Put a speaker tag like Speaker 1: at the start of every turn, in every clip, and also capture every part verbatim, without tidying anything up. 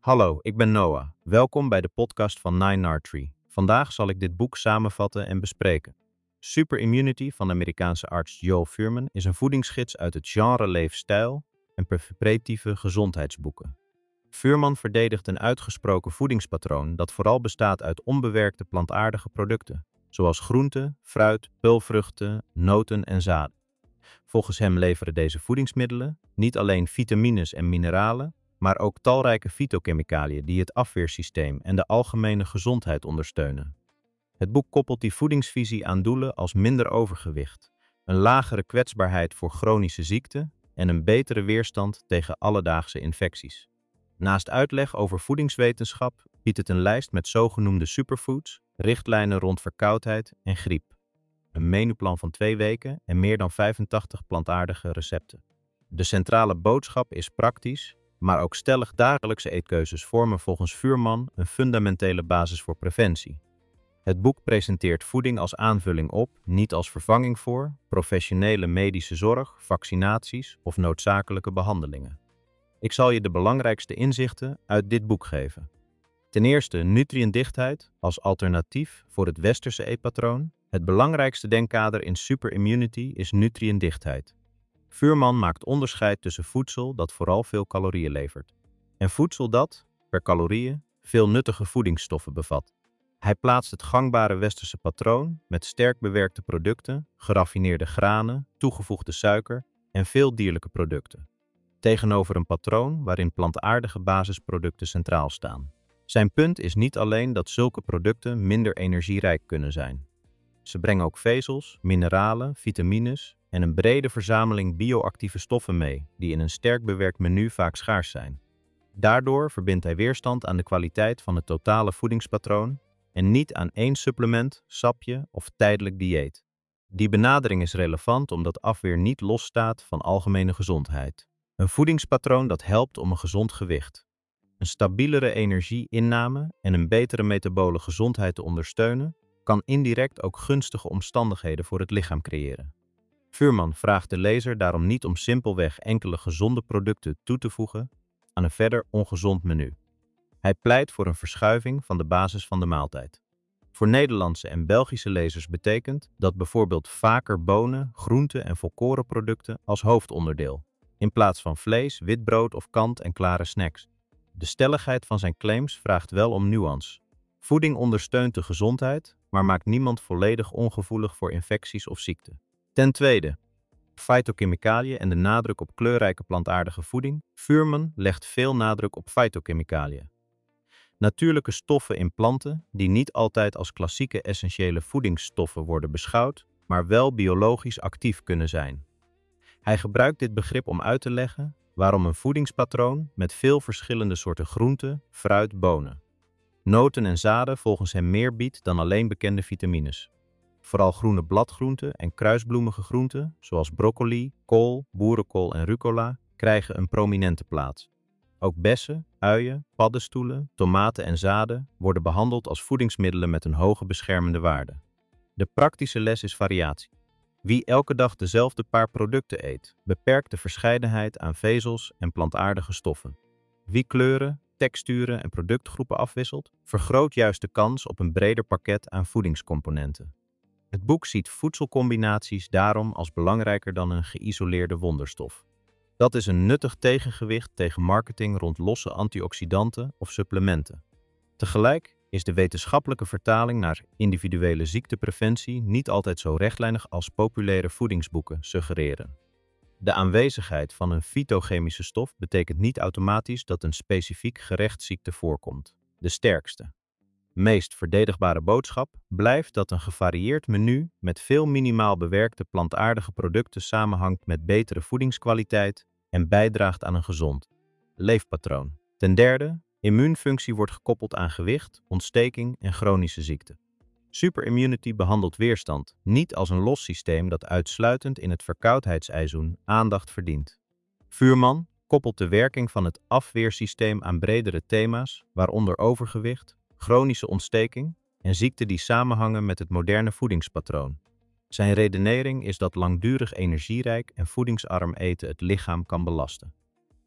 Speaker 1: Hallo, ik ben Noah. Welkom bij de podcast van Nine Artery. Vandaag zal ik dit boek samenvatten en bespreken. Super Immunity van de Amerikaanse arts Joel Fuhrman is een voedingsgids uit het genre leefstijl en preventieve gezondheidsboeken. Fuhrman verdedigt een uitgesproken voedingspatroon dat vooral bestaat uit onbewerkte plantaardige producten, zoals groenten, fruit, peulvruchten, noten en zaden. Volgens hem leveren deze voedingsmiddelen niet alleen vitamines en mineralen, maar ook talrijke fytochemicaliën die het afweersysteem en de algemene gezondheid ondersteunen. Het boek koppelt die voedingsvisie aan doelen als minder overgewicht, een lagere kwetsbaarheid voor chronische ziekten en een betere weerstand tegen alledaagse infecties. Naast uitleg over voedingswetenschap biedt het een lijst met zogenoemde superfoods, richtlijnen rond verkoudheid en griep, een menuplan van twee weken en meer dan vijfentachtig plantaardige recepten. De centrale boodschap is praktisch, maar ook stellig dagelijkse eetkeuzes vormen volgens Fuhrman een fundamentele basis voor preventie. Het boek presenteert voeding als aanvulling op, niet als vervanging voor, professionele medische zorg, vaccinaties of noodzakelijke behandelingen. Ik zal je de belangrijkste inzichten uit dit boek geven. Ten eerste nutriëntdichtheid als alternatief voor het westerse eetpatroon. Het belangrijkste denkkader in Super Immunity is nutriëntdichtheid. Fuhrman maakt onderscheid tussen voedsel dat vooral veel calorieën levert en voedsel dat, per calorieën, veel nuttige voedingsstoffen bevat. Hij plaatst het gangbare westerse patroon met sterk bewerkte producten, geraffineerde granen, toegevoegde suiker en veel dierlijke producten, tegenover een patroon waarin plantaardige basisproducten centraal staan. Zijn punt is niet alleen dat zulke producten minder energierijk kunnen zijn. Ze brengen ook vezels, mineralen, vitamines en een brede verzameling bioactieve stoffen mee, die in een sterk bewerkt menu vaak schaars zijn. Daardoor verbindt hij weerstand aan de kwaliteit van het totale voedingspatroon en niet aan één supplement, sapje of tijdelijk dieet. Die benadering is relevant omdat afweer niet losstaat van algemene gezondheid. Een voedingspatroon dat helpt om een gezond gewicht, een stabielere energieinname en een betere metabole gezondheid te ondersteunen, kan indirect ook gunstige omstandigheden voor het lichaam creëren. Fuhrman vraagt de lezer daarom niet om simpelweg enkele gezonde producten toe te voegen aan een verder ongezond menu. Hij pleit voor een verschuiving van de basis van de maaltijd. Voor Nederlandse en Belgische lezers betekent dat bijvoorbeeld vaker bonen, groenten en volkorenproducten als hoofdonderdeel, in plaats van vlees, witbrood of kant-en-klare snacks. De stelligheid van zijn claims vraagt wel om nuance. Voeding ondersteunt de gezondheid, maar maakt niemand volledig ongevoelig voor infecties of ziekten. Ten tweede, fytochemicaliën en de nadruk op kleurrijke plantaardige voeding. Fuhrman legt veel nadruk op fytochemicaliën. Natuurlijke stoffen in planten die niet altijd als klassieke essentiële voedingsstoffen worden beschouwd, maar wel biologisch actief kunnen zijn. Hij gebruikt dit begrip om uit te leggen waarom een voedingspatroon met veel verschillende soorten groenten, fruit, bonen, noten en zaden volgens hem meer biedt dan alleen bekende vitamines. Vooral groene bladgroenten en kruisbloemige groenten, zoals broccoli, kool, boerenkool en rucola, krijgen een prominente plaats. Ook bessen, uien, paddenstoelen, tomaten en zaden worden behandeld als voedingsmiddelen met een hoge beschermende waarde. De praktische les is variatie. Wie elke dag dezelfde paar producten eet, beperkt de verscheidenheid aan vezels en plantaardige stoffen. Wie kleuren, texturen en productgroepen afwisselt, vergroot juist de kans op een breder pakket aan voedingscomponenten. Het boek ziet voedselcombinaties daarom als belangrijker dan een geïsoleerde wonderstof. Dat is een nuttig tegengewicht tegen marketing rond losse antioxidanten of supplementen. Tegelijk is de wetenschappelijke vertaling naar individuele ziektepreventie niet altijd zo rechtlijnig als populaire voedingsboeken suggereren. De aanwezigheid van een fytochemische stof betekent niet automatisch dat een specifiek gerecht ziekte voorkomt. De sterkste, meest verdedigbare boodschap blijft dat een gevarieerd menu met veel minimaal bewerkte plantaardige producten samenhangt met betere voedingskwaliteit en bijdraagt aan een gezond leefpatroon. Ten derde, immuunfunctie wordt gekoppeld aan gewicht, ontsteking en chronische ziekte. Super Immunity behandelt weerstand niet als een los systeem dat uitsluitend in het verkoudheidsseizoen aandacht verdient. Fuhrman koppelt de werking van het afweersysteem aan bredere thema's, waaronder overgewicht, chronische ontsteking en ziekten die samenhangen met het moderne voedingspatroon. Zijn redenering is dat langdurig energierijk en voedingsarm eten het lichaam kan belasten.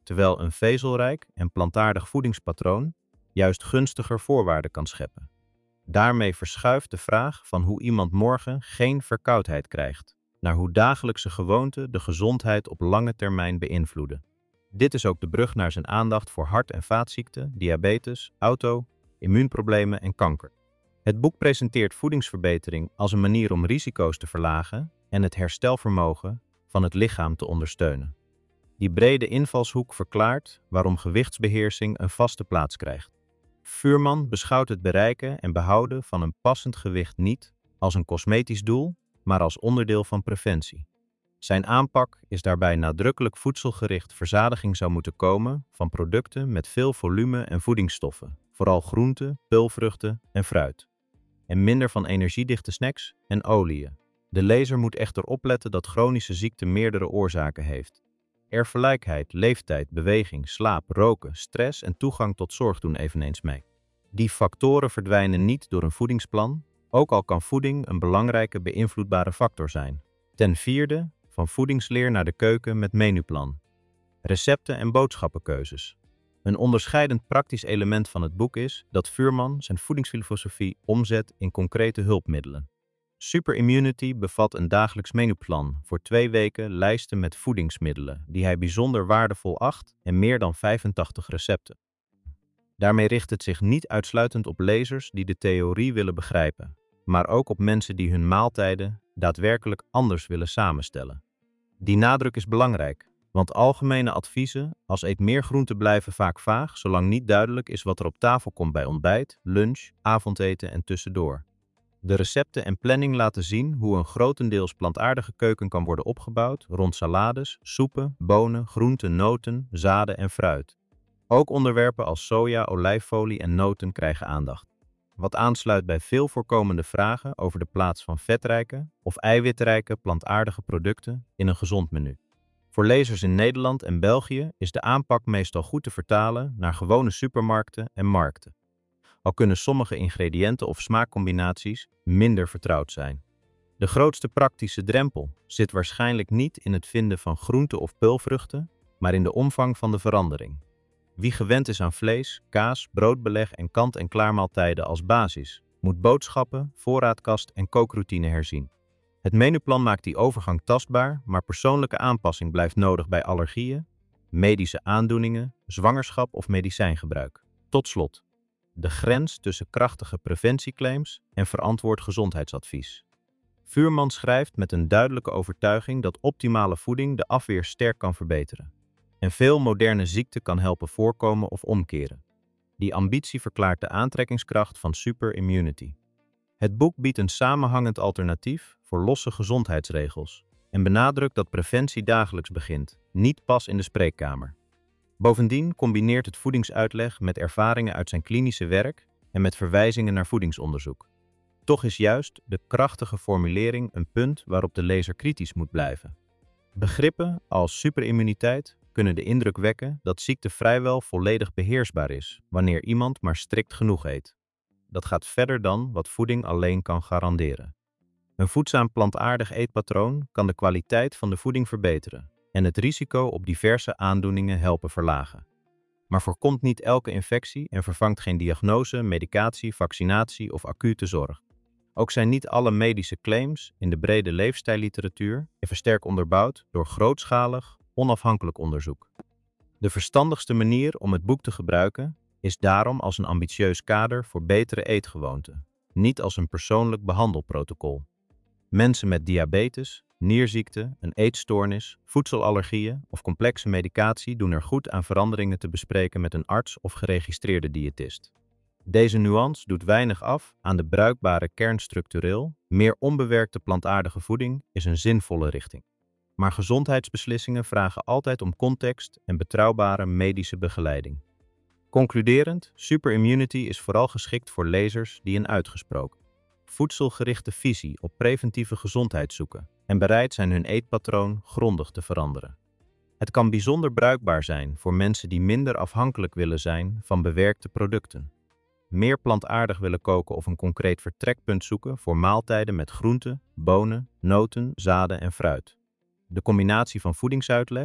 Speaker 1: terwijl een vezelrijk en plantaardig voedingspatroon juist gunstiger voorwaarden kan scheppen. Daarmee verschuift de vraag van hoe iemand morgen geen verkoudheid krijgt, naar hoe dagelijkse gewoonten de gezondheid op lange termijn beïnvloeden. Dit is ook de brug naar zijn aandacht voor hart- en vaatziekten, diabetes, auto, immuunproblemen en kanker. Het boek presenteert voedingsverbetering als een manier om risico's te verlagen en het herstelvermogen van het lichaam te ondersteunen. Die brede invalshoek verklaart waarom gewichtsbeheersing een vaste plaats krijgt. Fuhrman beschouwt het bereiken en behouden van een passend gewicht niet als een cosmetisch doel, maar als onderdeel van preventie. Zijn aanpak is daarbij nadrukkelijk voedselgericht. Verzadiging zou moeten komen van producten met veel volume en voedingsstoffen, vooral groenten, peulvruchten en fruit. En minder van energiedichte snacks en oliën. De lezer moet echter opletten dat chronische ziekte meerdere oorzaken heeft. Erfelijkheid, leeftijd, beweging, slaap, roken, stress en toegang tot zorg doen eveneens mee. Die factoren verdwijnen niet door een voedingsplan, ook al kan voeding een belangrijke beïnvloedbare factor zijn. Ten vierde, van voedingsleer naar de keuken met menuplan. Recepten en boodschappenkeuzes. Een onderscheidend praktisch element van het boek is dat Fuhrman zijn voedingsfilosofie omzet in concrete hulpmiddelen. Super Immunity bevat een dagelijks menuplan voor twee weken lijsten met voedingsmiddelen die hij bijzonder waardevol acht en meer dan vijfentachtig recepten. Daarmee richt het zich niet uitsluitend op lezers die de theorie willen begrijpen, maar ook op mensen die hun maaltijden daadwerkelijk anders willen samenstellen. Die nadruk is belangrijk, want algemene adviezen als eet meer groente blijven vaak vaag, zolang niet duidelijk is wat er op tafel komt bij ontbijt, lunch, avondeten en tussendoor. De recepten en planning laten zien hoe een grotendeels plantaardige keuken kan worden opgebouwd rond salades, soepen, bonen, groenten, noten, zaden en fruit. Ook onderwerpen als soja, olijfolie en noten krijgen aandacht. Wat aansluit bij veel voorkomende vragen over de plaats van vetrijke of eiwitrijke plantaardige producten in een gezond menu. Voor lezers in Nederland en België is de aanpak meestal goed te vertalen naar gewone supermarkten en markten. Al kunnen sommige ingrediënten of smaakcombinaties minder vertrouwd zijn. De grootste praktische drempel zit waarschijnlijk niet in het vinden van groenten of peulvruchten, maar in de omvang van de verandering. Wie gewend is aan vlees, kaas, broodbeleg en kant-en-klaarmaaltijden als basis, moet boodschappen, voorraadkast en kookroutine herzien. Het menuplan maakt die overgang tastbaar, maar persoonlijke aanpassing blijft nodig bij allergieën, medische aandoeningen, zwangerschap of medicijngebruik. Tot slot, de grens tussen krachtige preventieclaims en verantwoord gezondheidsadvies. Fuhrman schrijft met een duidelijke overtuiging dat optimale voeding de afweer sterk kan verbeteren en veel moderne ziekten kan helpen voorkomen of omkeren. Die ambitie verklaart de aantrekkingskracht van Super Immunity. Het boek biedt een samenhangend alternatief voor losse gezondheidsregels en benadrukt dat preventie dagelijks begint, niet pas in de spreekkamer. Bovendien combineert het voedingsuitleg met ervaringen uit zijn klinische werk en met verwijzingen naar voedingsonderzoek. Toch is juist de krachtige formulering een punt waarop de lezer kritisch moet blijven. Begrippen als superimmuniteit kunnen de indruk wekken dat ziekte vrijwel volledig beheersbaar is wanneer iemand maar strikt genoeg eet. Dat gaat verder dan wat voeding alleen kan garanderen. Een voedzaam plantaardig eetpatroon kan de kwaliteit van de voeding verbeteren en het risico op diverse aandoeningen helpen verlagen. Maar voorkomt niet elke infectie en vervangt geen diagnose, medicatie, vaccinatie of acute zorg. Ook zijn niet alle medische claims in de brede leefstijlliteratuur even sterk onderbouwd door grootschalig, onafhankelijk onderzoek. De verstandigste manier om het boek te gebruiken is daarom als een ambitieus kader voor betere eetgewoonten, niet als een persoonlijk behandelprotocol. Mensen met diabetes, nierziekte, een eetstoornis, voedselallergieën of complexe medicatie doen er goed aan veranderingen te bespreken met een arts of geregistreerde diëtist. Deze nuance doet weinig af aan de bruikbare kern structureel. Meer onbewerkte plantaardige voeding is een zinvolle richting. Maar gezondheidsbeslissingen vragen altijd om context en betrouwbare medische begeleiding. Concluderend, Super Immunity is vooral geschikt voor lezers die een uitgesproken, voedselgerichte visie op preventieve gezondheid zoeken en bereid zijn hun eetpatroon grondig te veranderen. Het kan bijzonder bruikbaar zijn voor mensen die minder afhankelijk willen zijn van bewerkte producten, meer plantaardig willen koken of een concreet vertrekpunt zoeken voor maaltijden met groenten, bonen, noten, zaden en fruit. De combinatie van voedingsuitleg,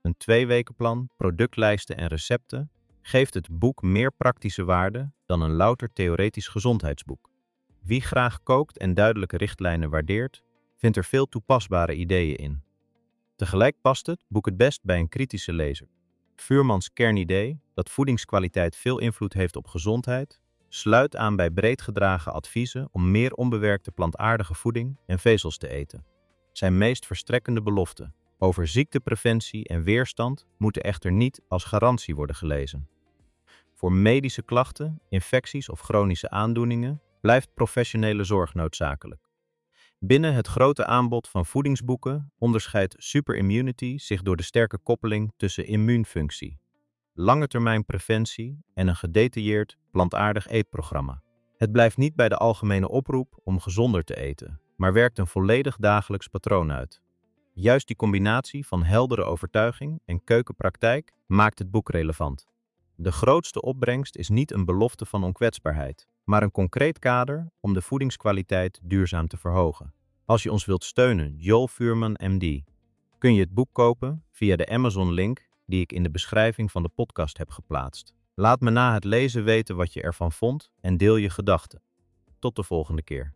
Speaker 1: een tweewekenplan, productlijsten en recepten, geeft het boek meer praktische waarde dan een louter theoretisch gezondheidsboek. Wie graag kookt en duidelijke richtlijnen waardeert, vindt er veel toepasbare ideeën in. Tegelijk past het boek het best bij een kritische lezer. Vuurmans kernidee, dat voedingskwaliteit veel invloed heeft op gezondheid, sluit aan bij breed gedragen adviezen om meer onbewerkte plantaardige voeding en vezels te eten. Zijn meest verstrekkende beloften over ziektepreventie en weerstand moeten echter niet als garantie worden gelezen. Voor medische klachten, infecties of chronische aandoeningen blijft professionele zorg noodzakelijk. Binnen het grote aanbod van voedingsboeken onderscheidt Super Immunity zich door de sterke koppeling tussen immuunfunctie, langetermijnpreventie en een gedetailleerd plantaardig eetprogramma. Het blijft niet bij de algemene oproep om gezonder te eten, maar werkt een volledig dagelijks patroon uit. Juist die combinatie van heldere overtuiging en keukenpraktijk maakt het boek relevant. De grootste opbrengst is niet een belofte van onkwetsbaarheid, maar een concreet kader om de voedingskwaliteit duurzaam te verhogen. Als je ons wilt steunen, Joel Vuurman M D, kun je het boek kopen via de Amazon-link die ik in de beschrijving van de podcast heb geplaatst. Laat me na het lezen weten wat je ervan vond en deel je gedachten. Tot de volgende keer.